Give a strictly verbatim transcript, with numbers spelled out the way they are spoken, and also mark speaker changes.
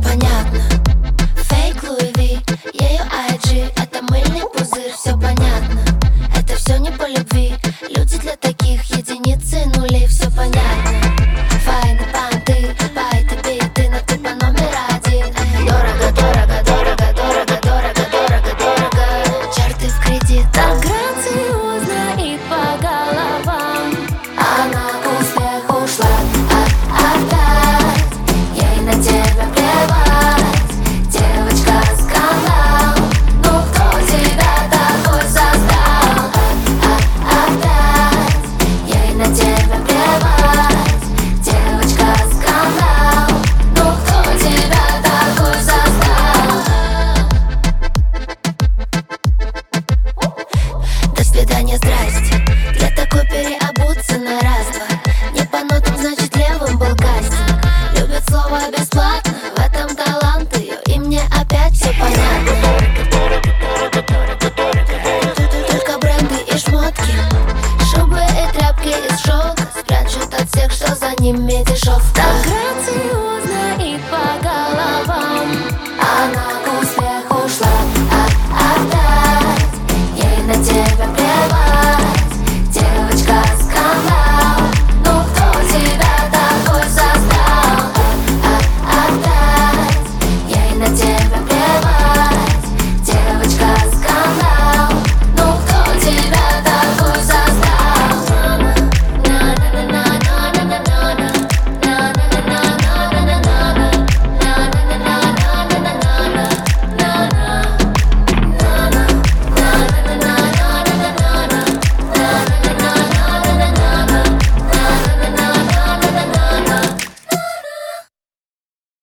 Speaker 1: понятно. Фейк Луи Ви, ее ай джи, это мыльный пузырь, все понятно. Это все не по любви, люди для таких единицы нулей, все понятно. Файны понты, байты, биты, но ты по номер один. Дорого, дорого, дорого, дорого, дорого, дорого, дорого. Чарты в кредит.
Speaker 2: Так грациозно и по головам.
Speaker 1: Она успех ушла опять, ей на тебя плевать. Девочка скандал, ну кто тебя такой создал? Опять, ей на тебя плевать. Девочка скандал, ну кто тебя такой создал? До свидания, здрасте. Для такой переобуться на раз-два. Не по нотам, значит левым был кастинг. Любит слово бесплатно, в этом талант ее. И мне опять все понятно. Только бренды и шмотки, шубы и тряпки из шелка спрячут от всех, что за ними дешевка.
Speaker 2: Так грациозно